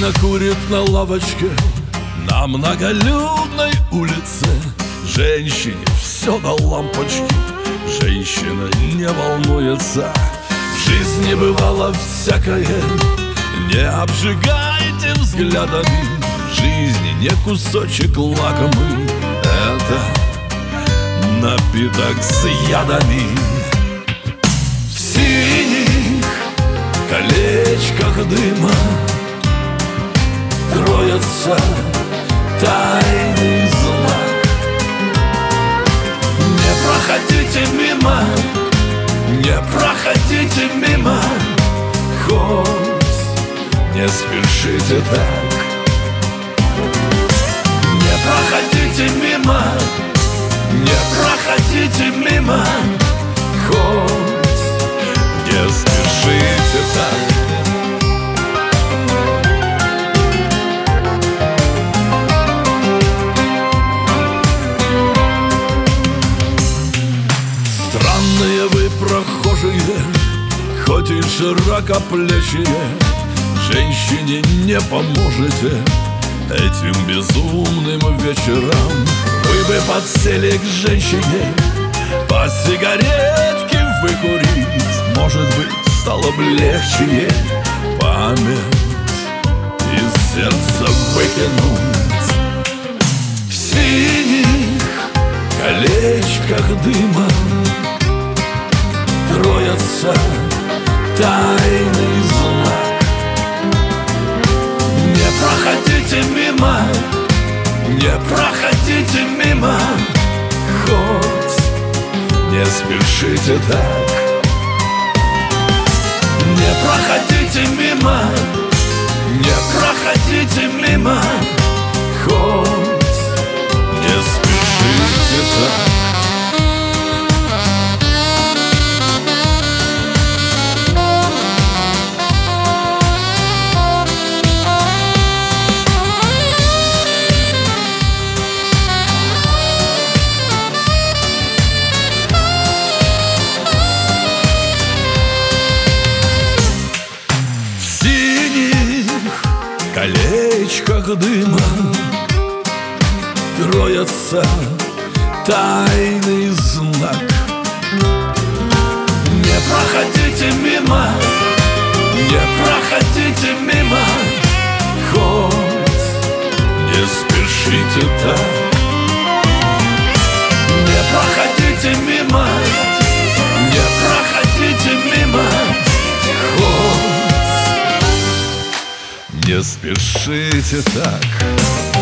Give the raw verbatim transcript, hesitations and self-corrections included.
Мужчина курит на лавочке на многолюдной улице. Женщине все до лампочки, женщина не волнуется. В жизни бывало всякое, не обжигайте взглядами. В жизни не кусочек лакомый, это напиток с ядами. В синих колечках дыма кроется тайный знак. Не проходите мимо, не проходите мимо, хоть не спешите так. Не проходите мимо, не проходите мимо, хоть не спешите так. Странные вы прохожие, хоть и широкоплечие, женщине не поможете этим безумным вечерам. Вы бы подсели к женщине, по сигаретке выкурить, может быть, стало бы легче ей память из сердца выкинуть. В синих колечках дыма кроется тайный знак. Не проходите мимо, не проходите мимо, хоть не спешите так. Не проходите мимо, не проходите мимо, хоть не спешите так. В колечках дыма кроется тайный знак. Не проходите мимо, не проходите мимо, хоть не спешите так. Не проходите мимо, не проходите мимо, хоть не спешите так.